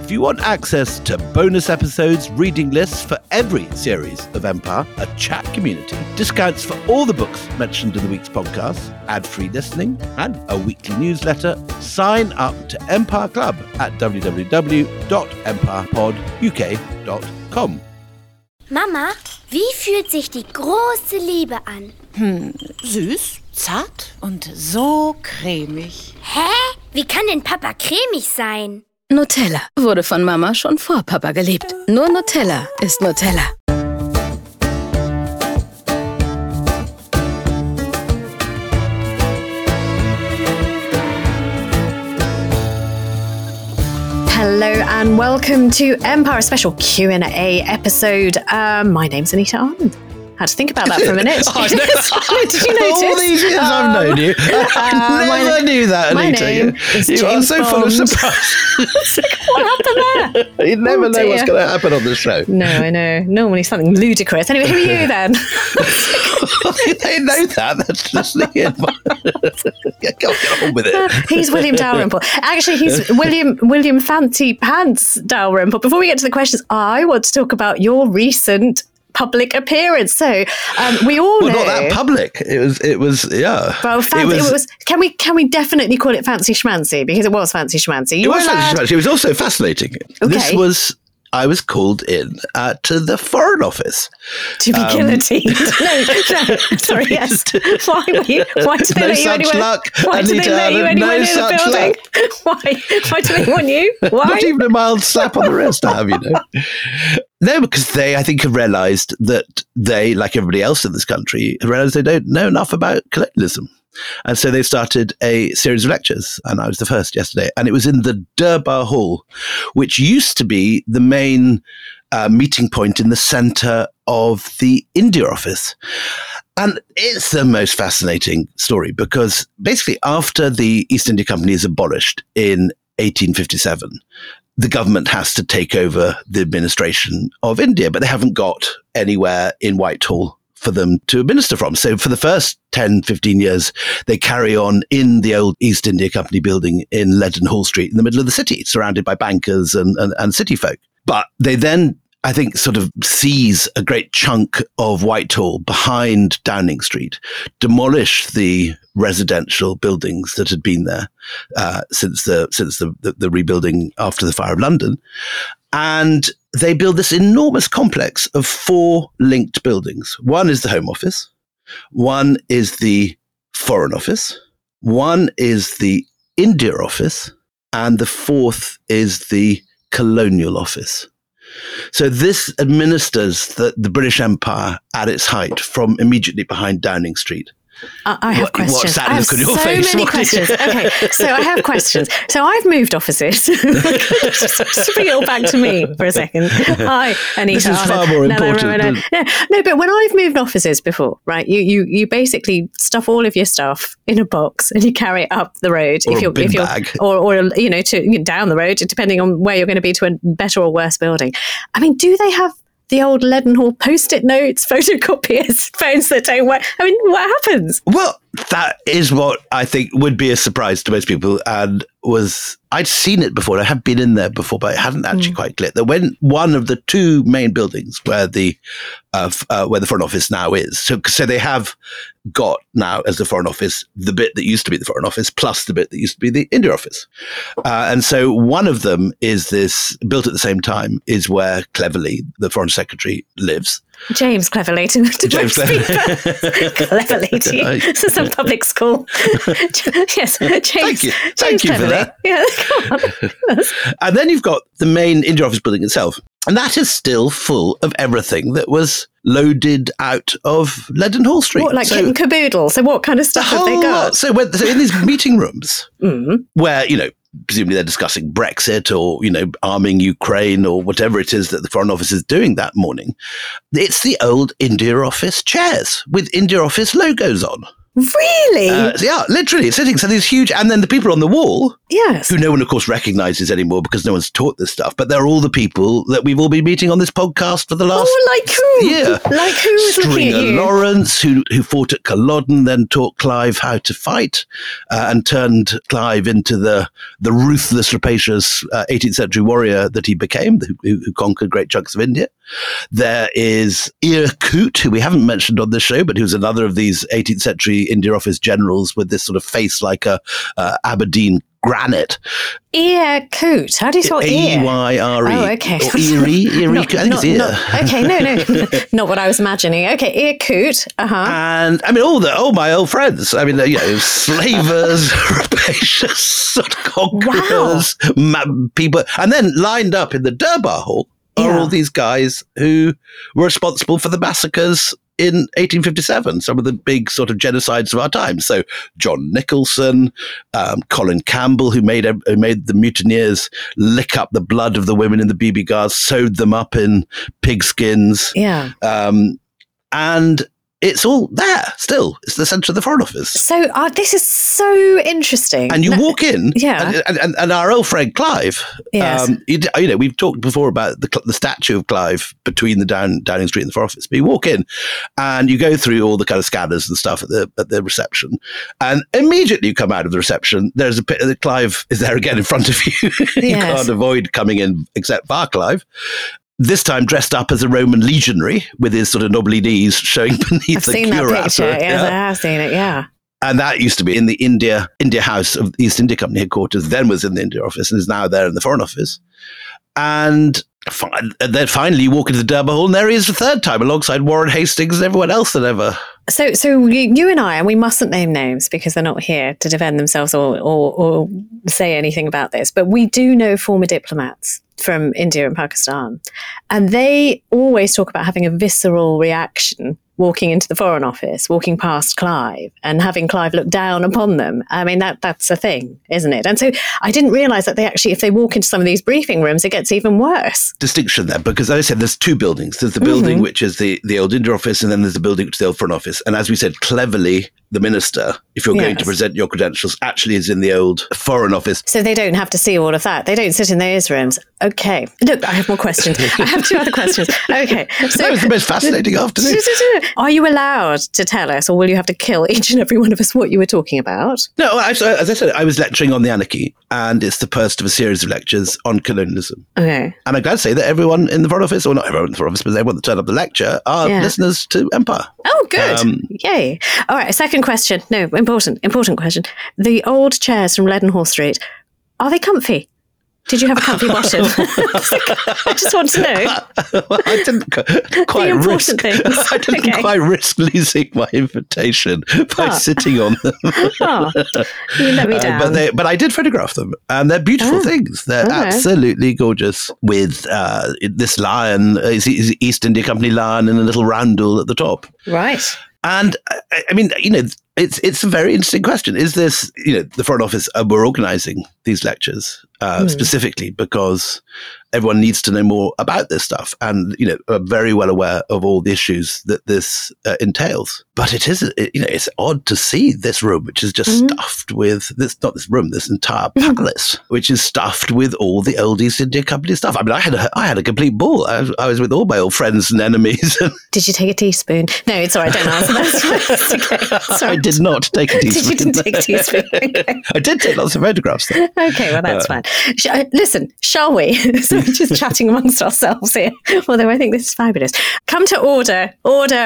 If you want access to bonus episodes, reading lists for every series of Empire, a chat community, discounts for all the books mentioned in the week's podcast, ad-free listening, and a weekly newsletter, sign up to Empire Club at www.empirepoduk.com. Mama, wie fühlt sich die große Liebe an? Süß, zart und so cremig. Hä? Wie kann denn Papa cremig sein? Nutella wurde von Mama schon vor Papa geliebt. Nur Nutella ist Nutella. Hello and welcome to Empire, a special Q&A episode. My name's Anita Arden. Had to think about that for a minute. Oh, no. Did you notice? All these years I've known you, I never knew that, Anita. My name is you James are so full of Bond. surprises. What happened there? You never know what's dear. going to happen on the show. No, I know. Normally something ludicrous. Anyway, who are you then? They know that. That's just the get on with it. He's William Dalrymple. Actually, he's William Fancy Pants Dalrymple. Before we get to the questions, I want to talk about your recent public appearance. So we all know. Well, not that public. It was. Yeah. Well, fancy. It was. Can we definitely call it fancy schmancy, because it was fancy schmancy. It was fancy schmancy. It was also fascinating. Okay. I was called in to the Foreign Office to be guillotined. No, sorry, yes. Why did they let you anywhere? Why did they let you anywhere near the building? Why do they want you? Why? Not even a mild slap on the wrist to have, No, because they, I think, have realised that they, like everybody else in this country, have realised they don't know enough about colonialism. And so they started a series of lectures, and I was the first yesterday. And it was in the Durbar Hall, which used to be the main meeting point in the centre of the India office. And it's the most fascinating story, because basically after the East India Company is abolished in 1857, the government has to take over the administration of India, but they haven't got anywhere in Whitehall for them to administer from. So for the first 10, 15 years, they carry on in the old East India Company building in Leadenhall Street in the middle of the city, surrounded by bankers and city folk. But they then, I think, sort of seize a great chunk of Whitehall behind Downing Street, demolish the residential buildings that had been there since the rebuilding after the Fire of London. And they build this enormous complex of 4 linked buildings. One is the Home Office. One is the Foreign Office. One is the India Office. And the 4th is the Colonial Office. So this administers the British Empire at its height from immediately behind Downing Street. I have questions. What's that I have look on your so face? many questions. Okay, so I have questions. So I've moved offices. Just bring it all back to me for a second. Hi, Anita. This is far more important. No, but when I've moved offices before, right? You basically stuff all of your stuff in a box and you carry it up the road, or a bin bag, or to down the road, depending on where you're going to be, to a better or worse building. I mean, do they have the old Leadenhall Post-it notes, photocopiers, phones that don't work? I mean, what happens? Well, that is what I think would be a surprise to most people, and I'd seen it before. I had been in there before, but it hadn't actually quite clicked that when one of the 2 main buildings where the Foreign Office now is, so they have got now as the Foreign Office the bit that used to be the Foreign Office plus the bit that used to be the India Office, and so one of them is this, built at the same time, is where Cleverly, the Foreign Secretary, lives. James Cleverly. James Cleverly. Cleverly. This is a public school. Yes, James. Thank you for that. Yeah, come on. And then you've got the main India Office building itself. And that is still full of everything that was loaded out of Leadenhall Street. What, like kit and caboodle? So what kind of stuff have they got? So in these meeting rooms where, presumably they're discussing Brexit or, arming Ukraine or whatever it is that the Foreign Office is doing that morning, it's the old India Office chairs with India Office logos on. Really? Literally sitting. So these huge, and then the people on the wall, yes. who no one, of course, recognizes anymore because no one's taught this stuff. But they're all the people that we've all been meeting on this podcast for the last like who? year. Like who was looking at Stringer you? Lawrence, who fought at Culloden, then taught Clive how to fight, and turned Clive into the ruthless, rapacious 18th century warrior that he became, who conquered great chunks of India. There is Ir Coote, who we haven't mentioned on this show, but who's another of these 18th century India Office generals with this sort of face like a Aberdeen granite. Ir Coote. How do you spell ear? E-Y-R-E. Oh, okay. Or Erie. I think it's ear. Okay, no. Not what I was imagining. Okay, Ir Coote. Uh-huh. And I mean, all my old friends. I mean, slavers, rapacious sort of conquerors, people. And then lined up in the Durbar Hall are all these guys who were responsible for the massacres in 1857, some of the big sort of genocides of our time. So John Nicholson, Colin Campbell, who made the mutineers lick up the blood of the women in the BB Guards, sewed them up in pigskins. Yeah. And it's all there still. It's the centre of the Foreign Office. So this is so interesting. And you walk in, yeah. and our old friend Clive, yes. We've talked before about the statue of Clive between the Downing Street and the Foreign Office. But you walk in and you go through all the kind of scanners and stuff at the reception, and immediately you come out of the reception, there's Clive is there again in front of you. You can't avoid coming in except via Clive. This time dressed up as a Roman legionary with his sort of knobbly knees showing beneath the cuirass. I've seen that picture. Yes, I have seen it, yeah. And that used to be in the India House of the East India Company headquarters, then was in the India Office and is now there in the Foreign Office. And then finally you walk into the Durbar Hall and there he is the third time alongside Warren Hastings and everyone else that ever. So you and I, and we mustn't name names because they're not here to defend themselves or say anything about this, but we do know former diplomats from India and Pakistan. And they always talk about having a visceral reaction walking into the Foreign Office, walking past Clive and having Clive look down upon them. I mean, that's a thing, isn't it? And so I didn't realise that they actually, if they walk into some of these briefing rooms, it gets even worse. Distinction there, because as I said, there's two buildings. There's the building which is the old India Office, and then there's the building which is the old Foreign Office. And as we said, cleverly, the minister, if you're going to present your credentials, actually is in the old Foreign Office. So they don't have to see all of that. They don't sit in those rooms. Okay. Look, I have more questions. I have two other questions. Okay. So that was the most fascinating afternoon. Are you allowed to tell us, or will you have to kill each and every one of us what you were talking about? No, as I said, I was lecturing on the anarchy, and it's the first of a series of lectures on colonialism. Okay. And I'm glad to say that everyone in the Foreign Office, or not everyone in the Foreign Office, but everyone that turned up the lecture are listeners to Empire. Oh, good. Yay. All right, a second question. No, important question. The old chairs from Leadenhall Street, are they comfy? Did you have a comfy bottom? I just want to know. Well, I didn't quite risk losing my invitation by sitting on them. You let me down. But I did photograph them, and they're beautiful things. They're absolutely gorgeous. With this lion, East India Company lion, and a little roundel at the top. Right. And I mean, it's a very interesting question. Is this, the Foreign Office were organising these lectures specifically because everyone needs to know more about this stuff and, are very well aware of all the issues that this entails. But it's odd to see this room, which is just stuffed with this entire palace, which is stuffed with all the old East India Company stuff. I mean, I had a complete ball. I was with all my old friends and enemies. Did you take a teaspoon? No, it's all right. Don't answer that. Okay. Sorry. I did not take a teaspoon. You didn't take a teaspoon. Okay. I did take lots of photographs, though. Okay, well, that's fine. Listen, shall we? So we're just chatting amongst ourselves here, although I think this is fabulous. Come to order.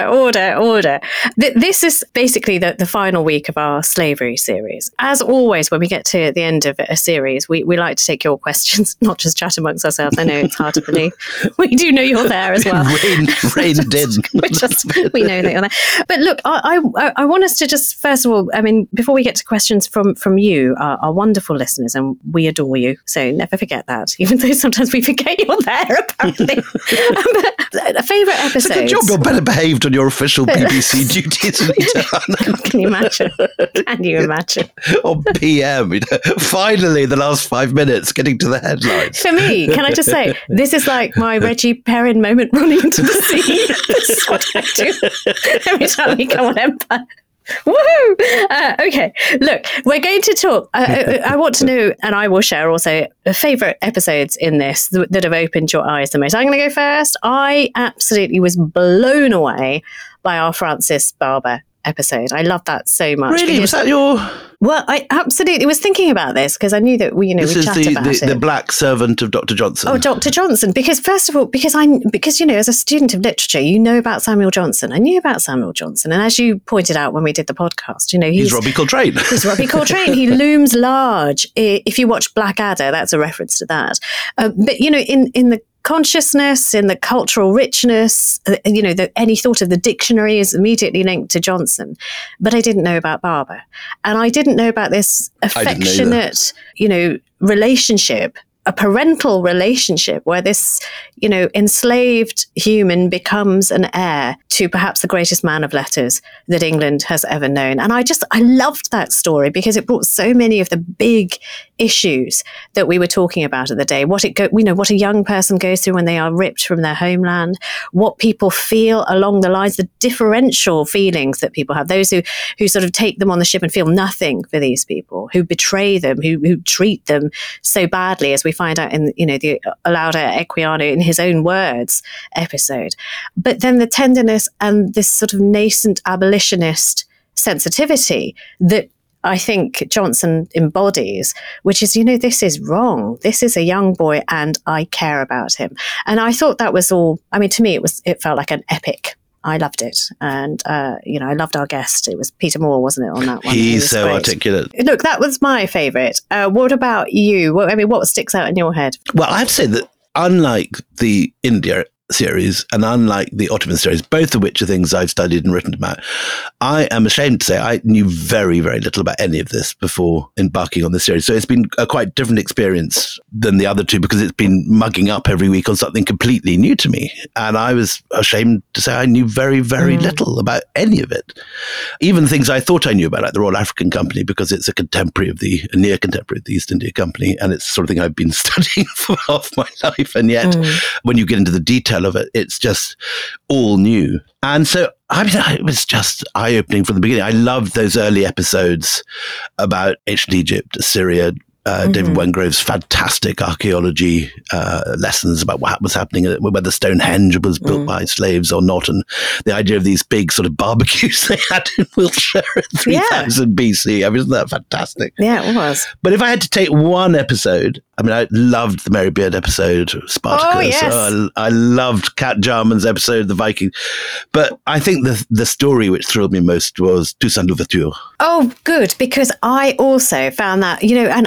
This is basically the final week of our slavery series. As always, when we get to the end of a series, we like to take your questions, not just chat amongst ourselves. I know it's hard to believe. We do know you're there as well. Rained in. We know that you're there. But look, I want us to just, first of all, I mean, before we get to questions from you, our wonderful listeners, and we adore you, so never forget that, even though sometimes we forget you're there, apparently. Favourite episodes? It's a good job you're better behaved on your official BBC duties, Anita. Can you imagine? Can you imagine? On PM, finally, the last 5 minutes, getting to the headlines. For me, can I just say, this is like my Reggie Perrin moment running into the sea. This is what I do every time we come on Empire. Woohoo! Okay, look, we're going to talk. I want to know, and I will share also favourite episodes in this that have opened your eyes the most. I'm going to go first. I absolutely was blown away by our Francis Barber episode. I love that so much. Really? Was that your... Well, I absolutely was thinking about this because I knew that we chatted about it. The black servant of Dr. Johnson. Oh, Dr. Johnson. Because first of all, because as a student of literature, you know about Samuel Johnson. I knew about Samuel Johnson, and as you pointed out when we did the podcast, he's Robbie Coltrane. He's Robbie Coltrane. He looms large. If you watch Blackadder, that's a reference to that. But in the consciousness, in the cultural richness, any thought of the dictionary is immediately linked to Johnson. But I didn't know about Barber. And I didn't know about this affectionate, relationship, a parental relationship where this, enslaved human becomes an heir to perhaps the greatest man of letters that England has ever known. And I loved that story because it brought so many of the big issues that we were talking about at the day. What a young person goes through when they are ripped from their homeland, what people feel along the lines, the differential feelings that people have, those who sort of take them on the ship and feel nothing for these people, who betray them, who treat them so badly, as we find out in the Lauda Equiano in his own words episode. But then the tenderness and this sort of nascent abolitionist sensitivity that I think Johnson embodies, which is, this is wrong. This is a young boy and I care about him. And I thought that was all, to me, it felt like an epic. I loved it. And, I loved our guest. It was Peter Moore, wasn't it, on that one? He's so great. Articulate. Look, that was my favourite. What about you? What sticks out in your head? Well, I have to say that unlike the India series and unlike the Ottoman series, both of which are things I've studied and written about, I am ashamed to say I knew very, very little about any of this before embarking on this series. So it's been a quite different experience than the other two because it's been mugging up every week on something completely new to me. And I was ashamed to say I knew very, very little about any of it. Even things I thought I knew about, like the Royal African Company, because it's a near contemporary of the East India Company. And it's the sort of thing I've been studying for half my life. And yet, when you get into the detail of it, it's just all new. And so, it was just eye-opening from the beginning. I loved those early episodes about ancient Egypt, Assyria, David Wengrove's fantastic archaeology lessons about what was happening, whether Stonehenge was built by slaves or not, and the idea of these big sort of barbecues they had in Wiltshire at 3000 BC. Isn't that fantastic? Yeah, it was. But if I had to take one episode, I loved the Mary Beard episode, Spartacus. Oh, yes. I loved Cat Jarman's episode, The Viking. But I think the story which thrilled me most was Toussaint Louverture. Oh, good, because I also found that, and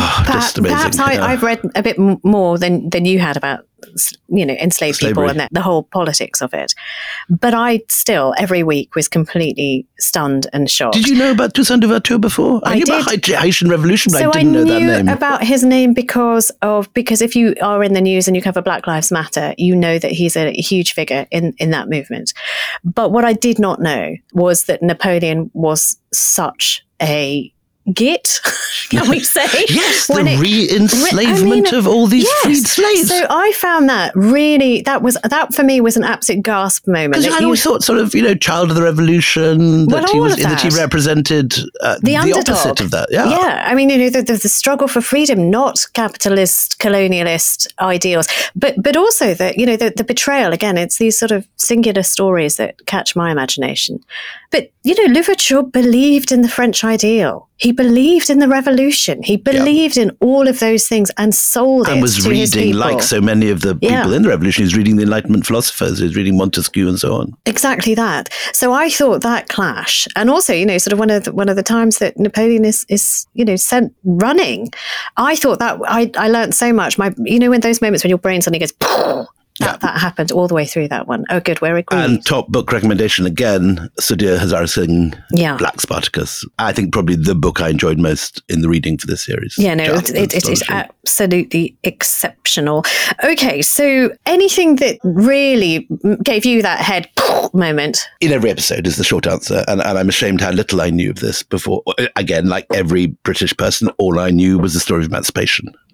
I've read a bit more than you had about, enslaved people and the whole politics of it. But I still, every week, was completely stunned and shocked. Did you know about Toussaint Louverture before? I knew about Haitian Revolution, but I didn't know that name. I knew about his name because if you are in the news and you cover Black Lives Matter, you know that he's a huge figure in that movement. But what I did not know was that Napoleon was such a git, can we say? Yes, the re-enslavement of all these freed slaves. So I found that really, that for me was an absolute gasp moment. Because I always thought sort of, child of the revolution, that he represented the opposite of that. Yeah. Yeah. The struggle for freedom, not capitalist, colonialist ideals, but also the betrayal. Again, it's these sort of singular stories that catch my imagination. But, Louverture believed in the French ideal. He believed in the revolution. He believed in all of those things and sold it to his people. And was reading, like so many of the people in the revolution, he was reading the Enlightenment philosophers, he was reading Montesquieu and so on. Exactly that. So I thought that clash, and also, sort of one of the times that Napoleon is sent running, I thought that I learned so much. When those moments when your brain suddenly goes, that happened all the way through that one. Oh, good, we're agreed. And top book recommendation again, Sudhir Hazare Singh, Black Spartacus. I think probably the book I enjoyed most in the reading for this series. Yeah, no, it is absolutely exceptional. Okay, so anything that really gave you that head moment? In every episode is the short answer, and I'm ashamed how little I knew of this before. Again, like every British person, all I knew was the story of emancipation.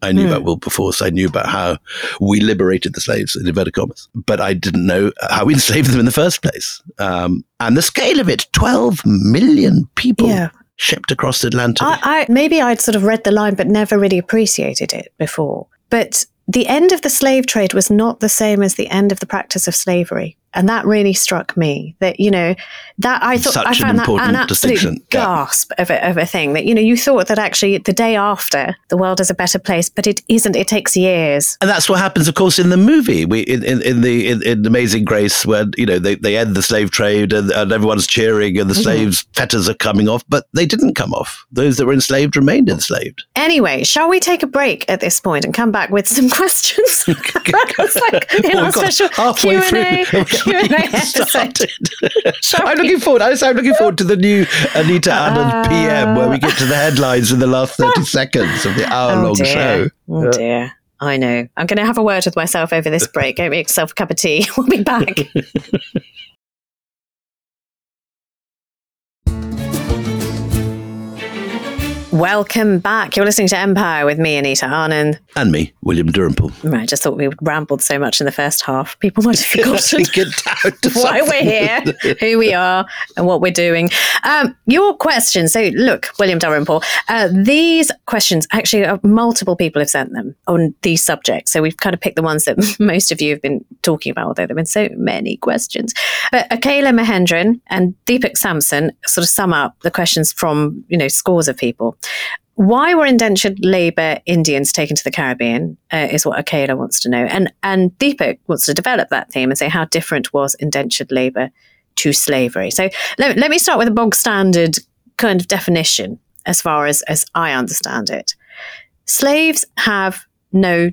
I knew about Wilberforce. I knew about how we liberated the slaves, in inverted commas. But I didn't know how we enslaved them in the first place. And the scale of it, 12 million people shipped across the Atlantic. Maybe I'd sort of read the line, but never really appreciated it before. But the end of the slave trade was not the same as the end of the practice of slavery. And that really struck me that, that I thought I found that an absolute gasp of a thing that, you thought that actually the day after the world is a better place, but it isn't. It takes years. And that's what happens, of course, in the movie. In Amazing Grace, where, they end the slave trade and everyone's cheering and the slaves' fetters are coming off, but they didn't come off. Those that were enslaved remained enslaved. Anyway, shall we take a break at this point and come back with some questions? It's like our special halfway Q&A. I'm looking forward to the new Anita Anand PM, where we get to the headlines in the last 30 seconds of the hour-long show. Oh dear. I know. I'm going to have a word with myself over this break. Go make yourself a cup of tea. We'll be back. Welcome back. You're listening to Empire with me, Anita Anand. And me, William Dalrymple. Right, I just thought we rambled so much in the first half. People might have forgotten why we're here, who we are, and what we're doing. Your question. So look, William Dalrymple, these questions, actually, multiple people have sent them on these subjects. So we've kind of picked the ones that most of you have been talking about, although there have been so many questions. But Akela Mahendran and Deepak Sampson sort of sum up the questions from, scores of people. Why were indentured labour Indians taken to the Caribbean is what Akela wants to know. And Deepak wants to develop that theme and say how different was indentured labour to slavery. So let me start with a bog standard kind of definition as far as I understand it. Slaves have no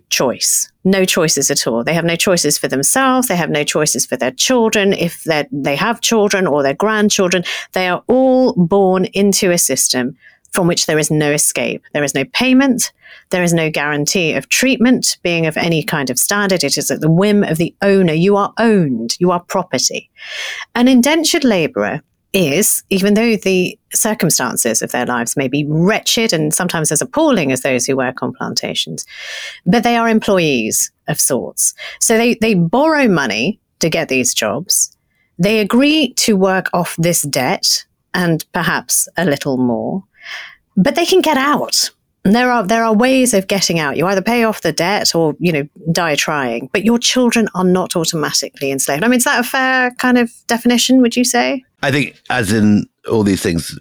choices at all. They have no choices for themselves. They have no choices for their children. If they have children or their grandchildren, they are all born into a system from which there is no escape. There is no payment. There is no guarantee of treatment being of any kind of standard. It is at the whim of the owner. You are owned. You are property. An indentured labourer is, even though the circumstances of their lives may be wretched and sometimes as appalling as those who work on plantations, but they are employees of sorts. So they borrow money to get these jobs. They agree to work off this debt and perhaps a little more. But they can get out. And there are ways of getting out. You either pay off the debt or, die trying. But your children are not automatically enslaved. I mean, is that a fair kind of definition, would you say? I think, as in all these things,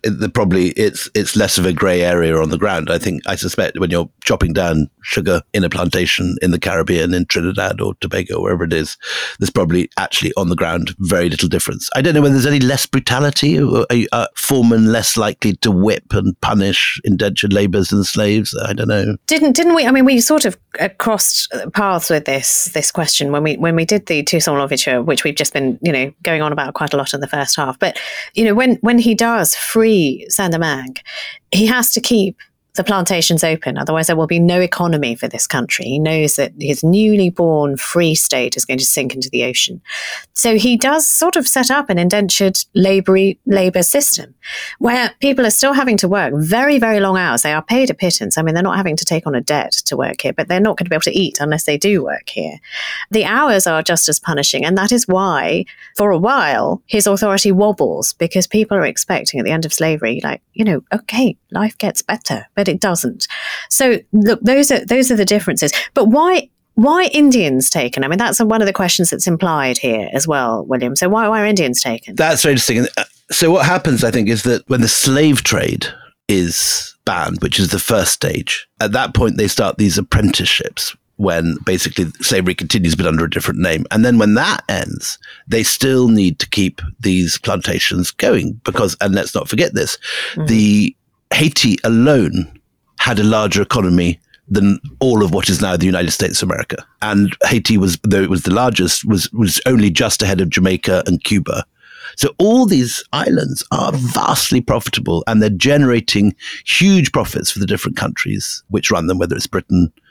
it's less of a grey area on the ground. I suspect when you're chopping down sugar in a plantation in the Caribbean, in Trinidad or Tobago, wherever it is, there's probably actually on the ground very little difference. I don't know whether there's any less brutality, or are foremen less likely to whip and punish indentured labourers than slaves? I don't know. Didn't we? I mean, we sort of crossed paths with this question when we did the Toussaint Louverture, which we've just been going on about quite a lot in the first half. But when he does free Saint-Domingue, he has to keep the plantations open. Otherwise, there will be no economy for this country. He knows that his newly born free state is going to sink into the ocean. So he does sort of set up an indentured labour system where people are still having to work very, very long hours. They are paid a pittance. I mean, they're not having to take on a debt to work here, but they're not going to be able to eat unless they do work here. The hours are just as punishing. And that is why, for a while, his authority wobbles, because people are expecting at the end of slavery, okay, life gets better. But it doesn't. So look, those are the differences. But why Indians taken? I mean, that's one of the questions that's implied here as well, William. So why are Indians taken? That's very interesting. So what happens, I think, is that when the slave trade is banned, which is the first stage, at that point they start these apprenticeships, when basically slavery continues but under a different name. And then when that ends, they still need to keep these plantations going because, and let's not forget this, the Haiti alone had a larger economy than all of what is now the United States of America. And Haiti though it was the largest, was only just ahead of Jamaica and Cuba. So all these islands are vastly profitable and they're generating huge profits for the different countries which run them, whether it's Britain,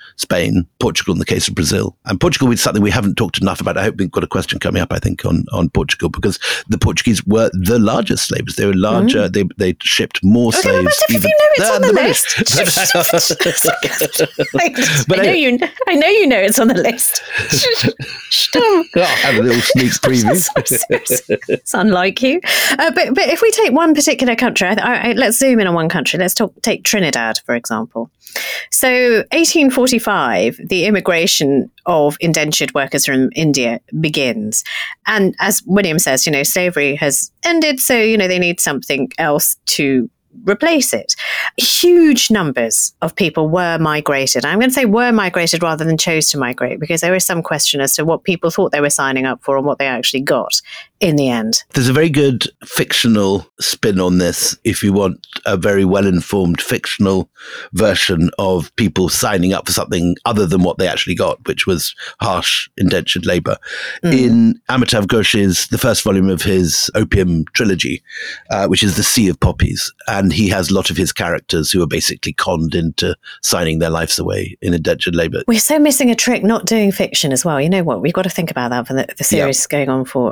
Spain, Portugal in the case of Brazil. And Portugal is something we haven't talked enough about. I hope we've got a question coming up, I think, on Portugal, because the Portuguese were the largest slavers. They were larger. They shipped more slaves. But if you know it's on the list. I know you know it's on the list. I'll have a little sneak preview. It's unlike you. But if we take one particular country, let's zoom in on one country. Let's take Trinidad, for example. So 1845, the immigration of indentured workers from India begins. And as William says, slavery has ended, so, they need something else to replace it. Huge numbers of people were migrated. I'm going to say were migrated rather than chose to migrate, because there is some question as to what people thought they were signing up for and what they actually got in the end. There's a very good fictional spin on this if you want a very well-informed fictional version of people signing up for something other than what they actually got, which was harsh indentured labor. In Amitav Ghosh's, the first volume of his Opium trilogy, which is The Sea of Poppies, and he has a lot of his characters who are basically conned into signing their lives away in indentured labor. We're so missing a trick not doing fiction as well. You know what? We've got to think about that for the series going forward.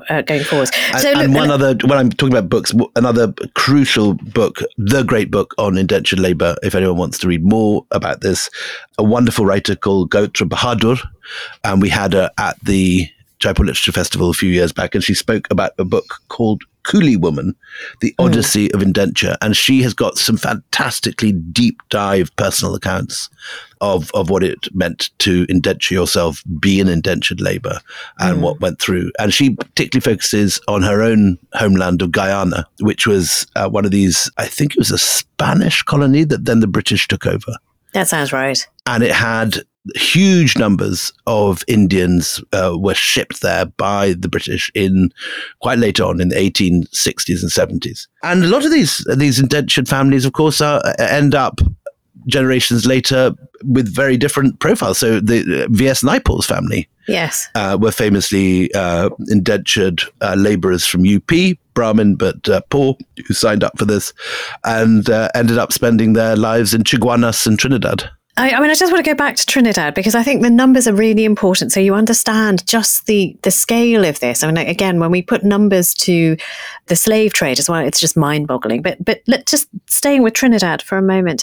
When I'm talking about books, another crucial book, the great book on indentured labor, if anyone wants to read more about this, a wonderful writer called Gautra Bahadur, and we had her at the Jaipur Literature Festival a few years back, and she spoke about a book called Coolie Woman, The Odyssey of Indenture. And she has got some fantastically deep dive personal accounts of what it meant to indenture yourself, be in indentured labor, and what went through. And she particularly focuses on her own homeland of Guyana, which was one of these, I think it was a Spanish colony that then the British took over. That sounds right. And it had huge numbers of Indians were shipped there by the British in quite late on in the 1860s and 70s. And a lot of these indentured families, of course, end up generations later with very different profiles. So the V.S. Naipaul's family were famously indentured laborers from UP, Brahmin, but poor, who signed up for this and ended up spending their lives in Chaguanas and Trinidad. I just want to go back to Trinidad because I think the numbers are really important. So you understand just the scale of this. I mean, again, when we put numbers to the slave trade as well, it's just mind-boggling. But let's just staying with Trinidad for a moment.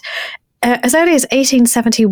As early as 1870,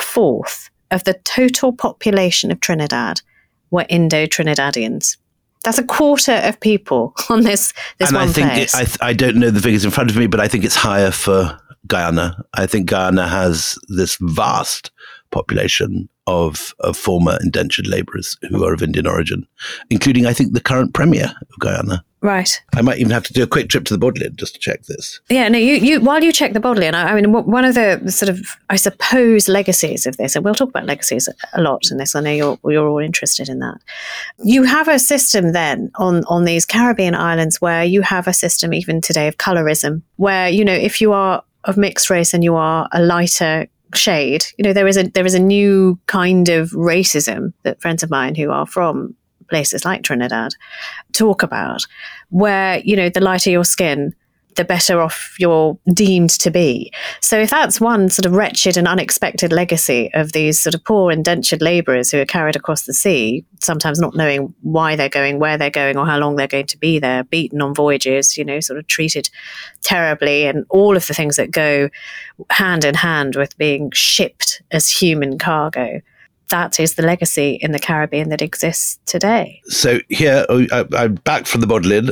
1/4 of the total population of Trinidad were Indo-Trinidadians. That's a quarter of people on this and one place. I don't know the figures in front of me, but I think it's higher for Guyana. I think Guyana has this vast population of former indentured laborers who are of Indian origin, including, I think, the current premier of Guyana. Right. I might even have to do a quick trip to the Bodleian just to check this. Yeah, no, you while you check the Bodleian, I mean, one of the sort of, I suppose, legacies of this, and we'll talk about legacies a lot in this, I know you're all interested in that. You have a system then on these Caribbean islands where you have a system even today of colorism, where, if you are of mixed race and you are a lighter shade, there is a new kind of racism that friends of mine who are from places like Trinidad talk about, where, the lighter your skin, the better off you're deemed to be. So if that's one sort of wretched and unexpected legacy of these sort of poor indentured labourers who are carried across the sea, sometimes not knowing why they're going, where they're going, or how long they're going to be there, beaten on voyages, sort of treated terribly, and all of the things that go hand in hand with being shipped as human cargo. That is the legacy in the Caribbean that exists today. So here, I'm back from the Bodleian.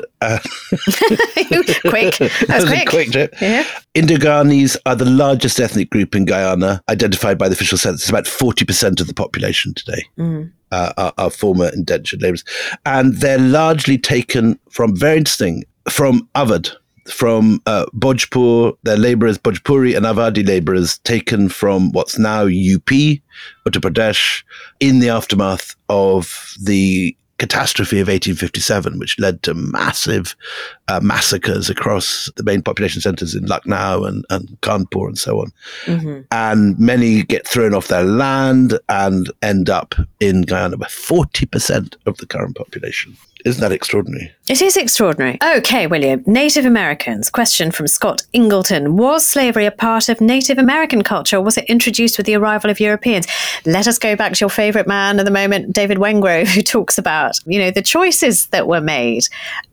Quick. That was quick. A quick trip. Yeah. Indo-Guyanese are the largest ethnic group in Guyana, identified by the official census. About 40% of the population today are former indentured labourers. And they're largely taken from, very interesting, from Awadh, from Bhojpur, their labourers, Bhojpuri and Awadhi labourers taken from what's now UP, Uttar Pradesh, in the aftermath of the catastrophe of 1857, which led to massive massacres across the main population centres in Lucknow and Kanpur and so on. Mm-hmm. And many get thrown off their land and end up in Guyana, where 40% of the current population Isn't that extraordinary? It is extraordinary. Okay, William. Native Americans. Question from Scott Ingleton. Was slavery a part of Native American culture, or was it introduced with the arrival of Europeans? Let us go back to your favourite man at the moment, David Wengrow, who talks about, the choices that were made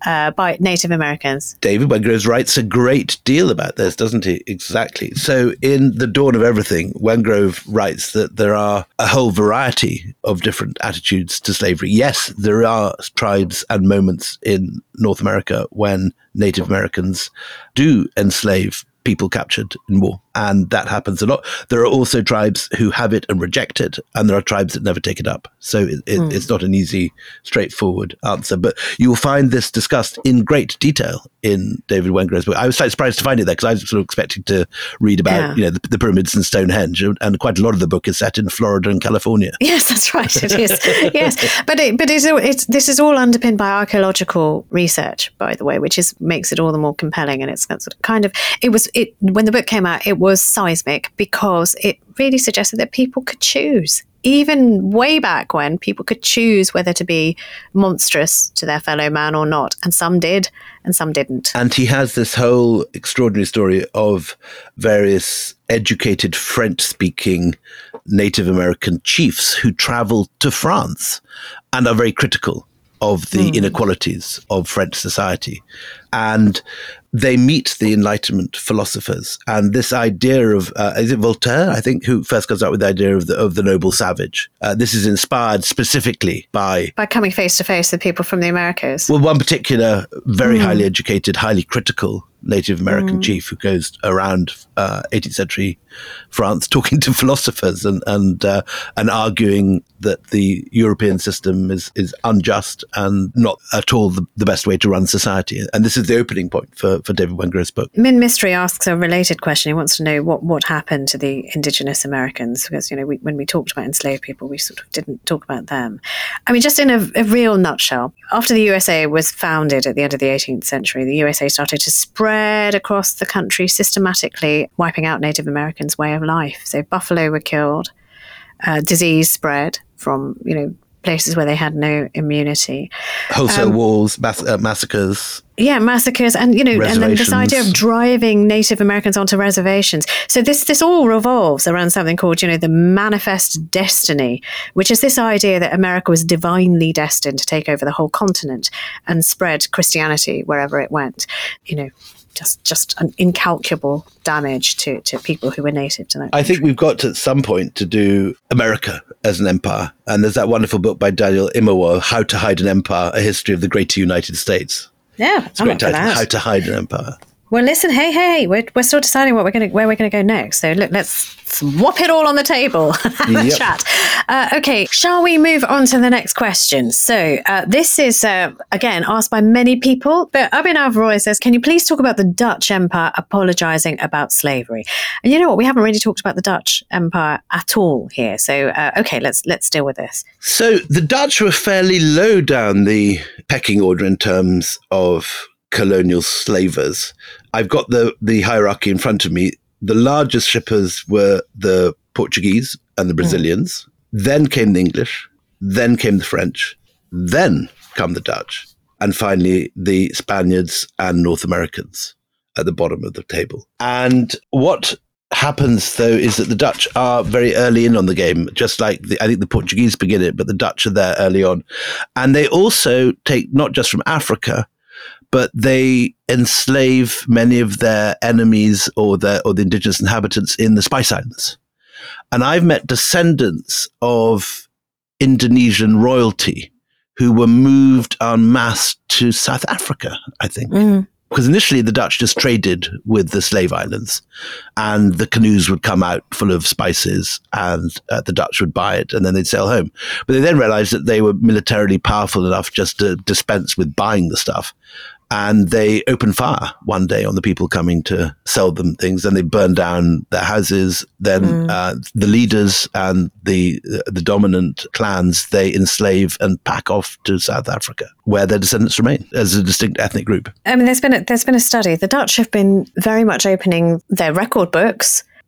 by Native Americans. David Wengrow writes a great deal about this, doesn't he? Exactly. So in The Dawn of Everything, Wengrow writes that there are a whole variety of different attitudes to slavery. Yes, there are tribes and moments in North America when Native Americans do enslave people captured in war, and that happens a lot. There are also tribes who have it and reject it, and there are tribes that never take it up. So it's not an easy, straightforward answer, but you will find this discussed in great detail in David Wengrow's book. I was slightly surprised to find it there because I was sort of expecting to read about the pyramids and Stonehenge, and quite a lot of the book is set in Florida and California. Yes, that's right. It is. Yes, but this is all underpinned by archaeological research, by the way, which makes it all the more compelling. And it's kind of when the book came out, it was seismic because it really suggested that people could choose. Even way back when, people could choose whether to be monstrous to their fellow man or not. And some did, and some didn't. And he has this whole extraordinary story of various educated French-speaking Native American chiefs who travel to France and are very critical of the inequalities of French society. And they meet the Enlightenment philosophers. And this idea of, is it Voltaire, I think, who first comes up with the idea of the noble savage? This is inspired specifically by coming face to face with people from the Americas. Well, one particular very highly educated, highly critical Native American chief who goes around 18th century France talking to philosophers and arguing that the European system is unjust and not at all the best way to run society. And this is the opening point for David Wengrow's book. Min Mystery asks a related question. He wants to know what happened to the indigenous Americans, because when we talked about enslaved people, we sort of didn't talk about them. I mean, just in a real nutshell, after the USA was founded at the end of the 18th century, the USA started to spread across the country systematically, wiping out Native Americans' way of life. So buffalo were killed, disease spread from places where they had no immunity, wholesale wars, massacres. Yeah, massacres, and and then this idea of driving Native Americans onto reservations. So this all revolves around something called the manifest destiny, which is this idea that America was divinely destined to take over the whole continent and spread Christianity wherever it went. Just an incalculable damage to people who were native to that country. I think we've got to, at some point, to do America as an empire. And there's that wonderful book by Daniel Immerwahr, How to Hide an Empire, A History of the Greater United States. Yeah, it's a great title, How to Hide an Empire. Well, listen, hey, we're still deciding where we're going to go next. So look, let's swap it all on the table. Chat. Okay, shall we move on to the next question? So this is, again, asked by many people, but Abhinav Roy says, can you please talk about the Dutch Empire apologising about slavery? And you know what? We haven't really talked about the Dutch Empire at all here. So, okay, let's deal with this. So the Dutch were fairly low down the pecking order in terms of colonial slavers. I've got the hierarchy in front of me. The largest shippers were the Portuguese and the Brazilians. Then came the English. Then came the French. Then come the Dutch. And finally, the Spaniards and North Americans at the bottom of the table. And what happens, though, is that the Dutch are very early in on the game, just like I think the Portuguese begin it, but the Dutch are there early on. And they also take not just from Africa, but they enslave many of their enemies or the indigenous inhabitants in the Spice Islands. And I've met descendants of Indonesian royalty who were moved en masse to South Africa, I think. Because initially the Dutch just traded with the slave islands, and the canoes would come out full of spices, and the Dutch would buy it and then they'd sail home. But they then realized that they were militarily powerful enough just to dispense with buying the stuff. And they opened fire one day on the people coming to sell them things, and they burned down their houses. Then the leaders and the dominant clans, they enslave and pack off to South Africa, where their descendants remain as a distinct ethnic group. I mean, there's been a study. The Dutch have been very much opening their record books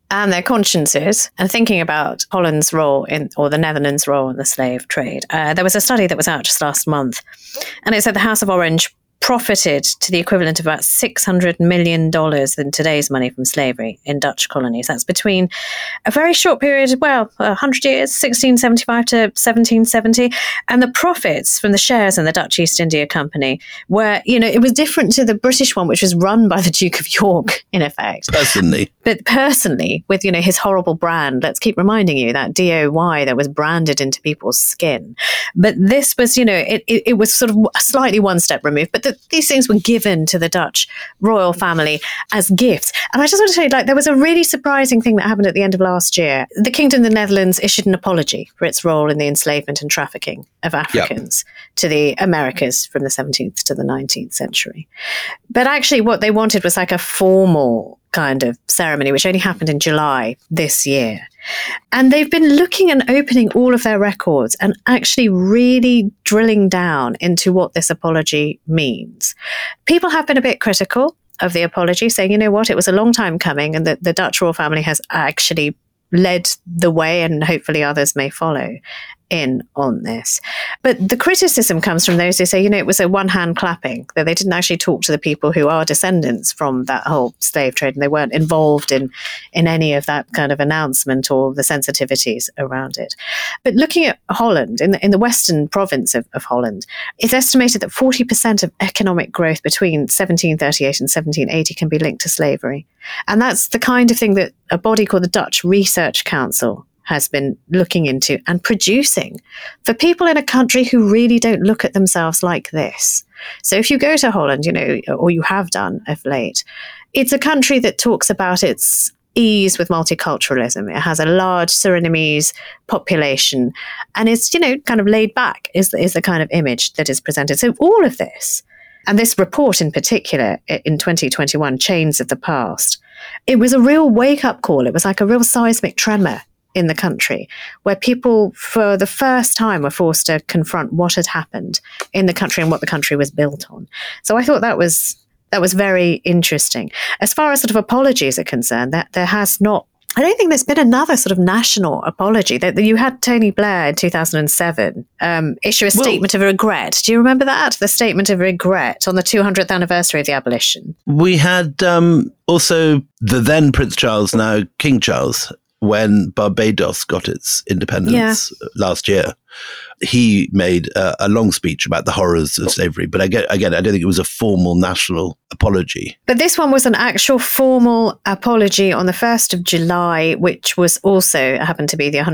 and their consciences, and thinking about Holland's role or the Netherlands' role in the slave trade. There was a study that was out just last month, and it said the House of Orange profited to the equivalent of about $600 million in today's money from slavery in Dutch colonies. That's between a very short period, 100 years, 1675 to 1770. And the profits from the shares in the Dutch East India Company were, it was different to the British one, which was run by the Duke of York, in effect. But personally, with, his horrible brand, let's keep reminding you that DOY that was branded into people's skin. But this was, it was sort of slightly one step removed, but these things were given to the Dutch royal family as gifts. And I just want to tell you, there was a really surprising thing that happened at the end of last year. The Kingdom of the Netherlands issued an apology for its role in the enslavement and trafficking of Africans to the Americas from the 17th to the 19th century. But actually what they wanted was like a formal kind of ceremony, which only happened in July this year. And they've been looking and opening all of their records and actually really drilling down into what this apology means. People have been a bit critical of the apology, saying, you know what, it was a long time coming, and that the Dutch royal family has actually led the way, and hopefully others may follow in on this. But the criticism comes from those who say, it was a one-hand clapping, that they didn't actually talk to the people who are descendants from that whole slave trade, and they weren't involved in any of that kind of announcement or the sensitivities around it. But looking at Holland, in the western province of Holland, it's estimated that 40% of economic growth between 1738 and 1780 can be linked to slavery. And that's the kind of thing that a body called the Dutch Research Council has been looking into and producing for people in a country who really don't look at themselves like this. So if you go to Holland, or you have done of late, it's a country that talks about its ease with multiculturalism. It has a large Surinamese population, and it's, kind of laid back is the kind of image that is presented. So all of this, and this report in particular in 2021, Chains of the Past, it was a real wake-up call. It was like a real seismic tremor in the country, where people for the first time were forced to confront what had happened in the country and what the country was built on. So I thought that was very interesting. As far as sort of apologies are concerned, that there has not, I don't think there's been another sort of national apology. That you had Tony Blair in 2007 issue a statement of regret. Do you remember that? The statement of regret on the 200th anniversary of the abolition. We had also the then Prince Charles, now King Charles, when Barbados got its independence last year. He made a long speech about the horrors of slavery. But again, I don't think it was a formal national apology. But this one was an actual formal apology on the 1st of July, which was also happened to be the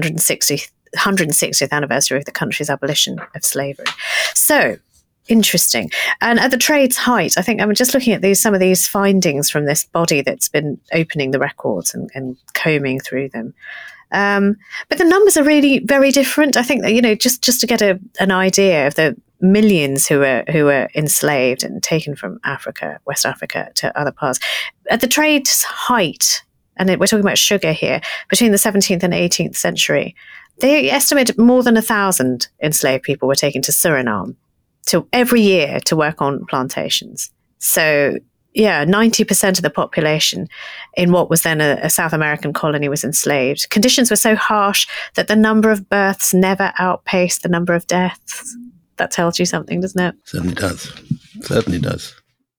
160th anniversary of the country's abolition of slavery. So interesting. And at the trade's height, I think I'm just looking at some of these findings from this body that's been opening the records and combing through them. But the numbers are really very different. I think that, just to get an idea of the millions who were enslaved and taken from Africa, West Africa, to other parts. At the trade's height, and we're talking about sugar here, between the 17th and 18th century, they estimated more than 1,000 enslaved people were taken to Suriname every year to work on plantations. So, 90% of the population in what was then a South American colony was enslaved. Conditions were so harsh that the number of births never outpaced the number of deaths. That tells you something, doesn't it? Certainly does.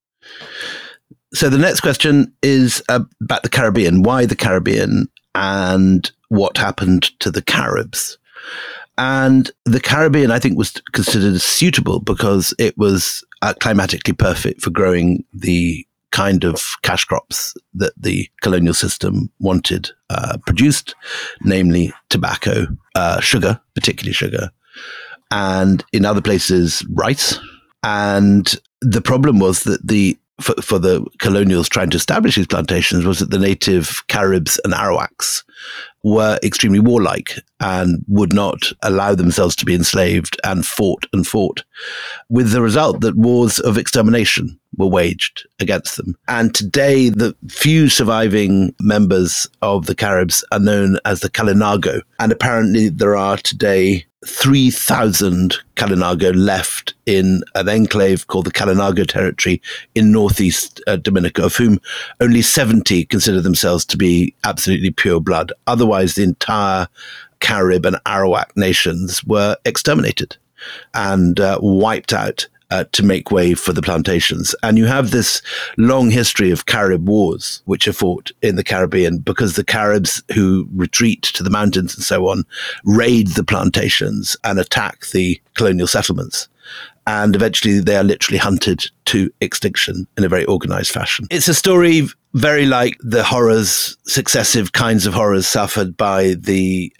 So the next question is about the Caribbean. Why the Caribbean, and what happened to the Caribs? And the Caribbean, I think, was considered suitable because it was climatically perfect for growing the kind of cash crops that the colonial system wanted produced, namely tobacco, sugar, particularly sugar, and in other places, rice. And the problem was that for the colonials trying to establish these plantations was that the native Caribs and Arawaks were extremely warlike and would not allow themselves to be enslaved, and fought, with the result that wars of extermination were waged against them. And today, the few surviving members of the Caribs are known as the Kalinago. And apparently there are today 3,000 Kalinago left in an enclave called the Kalinago Territory in northeast Dominica, of whom only 70 consider themselves to be absolutely pure blood. Otherwise, the entire Carib and Arawak nations were exterminated and wiped out to make way for the plantations. And you have this long history of Carib wars, which are fought in the Caribbean because the Caribs who retreat to the mountains and so on raid the plantations and attack the colonial settlements. And eventually they are literally hunted to extinction in a very organized fashion. It's a story very like the horrors, successive kinds of horrors suffered by the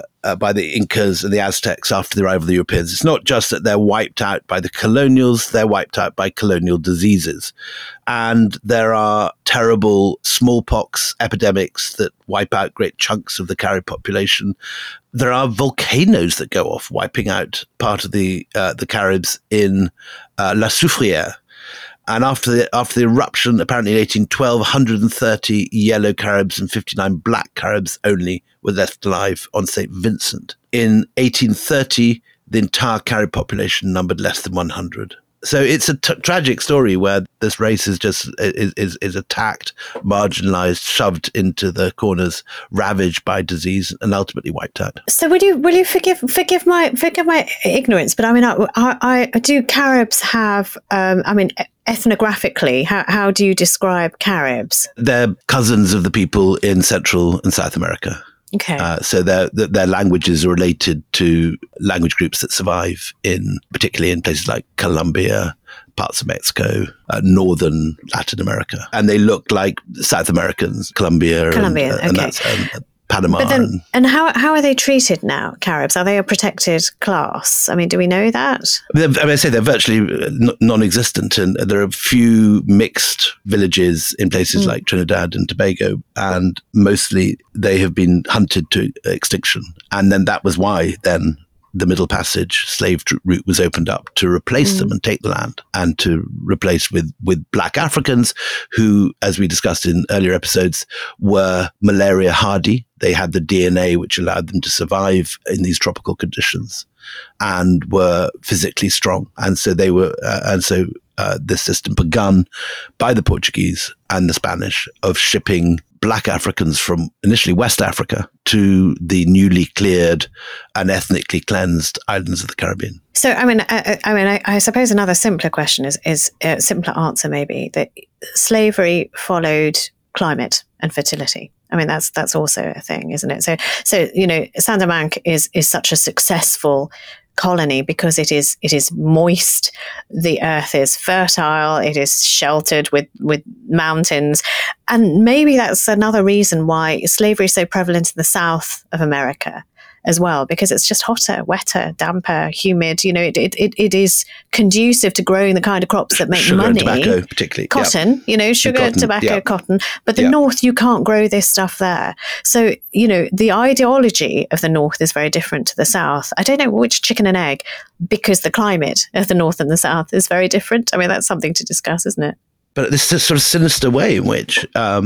Incas and the Aztecs after the arrival of the Europeans. It's not just that they're wiped out by the colonials, they're wiped out by colonial diseases. And there are terrible smallpox epidemics that wipe out great chunks of the Carib population. There are volcanoes that go off, wiping out part of the Caribs in La Soufrière. And after the eruption, apparently in 1812, 130 yellow Caribs and 59 black Caribs only were left alive on St. Vincent. In 1830, the entire Carib population numbered less than 100. So it's a tragic story where this race is just is attacked, marginalized, shoved into the corners, ravaged by disease, and ultimately wiped out. So will you forgive my ignorance? But I mean, I do Caribs have? Ethnographically, how do you describe Caribs? They're cousins of the people in Central and South America. Okay. So their languages are related to language groups that survive particularly in places like Colombia, parts of Mexico, northern Latin America. And they look like South Americans, Colombia. And that's Panama. But then, and how are they treated now, Caribs? Are they a protected class? I mean, do we know that? I say they're virtually non-existent, and there are a few mixed villages in places like Trinidad and Tobago, and mostly they have been hunted to extinction. And then that was why then the Middle Passage slave route was opened up to replace them and take the land, and to replace with black Africans who, as we discussed in earlier episodes, were malaria hardy. They had the DNA which allowed them to survive in these tropical conditions and were physically strong. And so they were, this system begun by the Portuguese and the Spanish of shipping black Africans from initially West Africa to the newly cleared and ethnically cleansed islands of the Caribbean. So, I suppose another simpler question is a simpler answer maybe, that slavery followed climate and fertility. I mean, that's also a thing, isn't it? So Saint-Domingue is such a successful colony because it is moist, the earth is fertile, it is sheltered with mountains, and maybe that's another reason why slavery is so prevalent in the south of America as well, because it's just hotter, wetter, damper, humid. It is conducive to growing the kind of crops that make sugar money. And tobacco, particularly. Cotton, sugar, cotton, tobacco, cotton. But the north, you can't grow this stuff there. So, the ideology of the north is very different to the south. I don't know which chicken and egg, because the climate of the north and the south is very different. I mean, that's something to discuss, isn't it? But this is sort of sinister way in which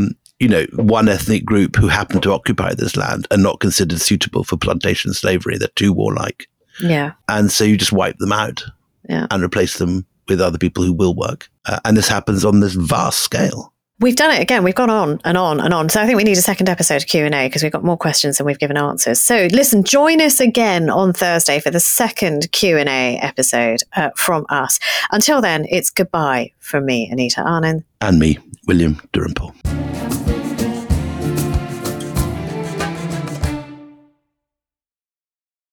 one ethnic group who happened to occupy this land are not considered suitable for plantation slavery. They're too warlike. Yeah. And so you just wipe them out and replace them with other people who will work. And this happens on this vast scale. We've done it again. We've gone on and on and on. So I think we need a second episode of Q&A because we've got more questions than we've given answers. So listen, join us again on Thursday for the second Q&A episode from us. Until then, it's goodbye from me, Anita Arnon. And me, William Dalrymple.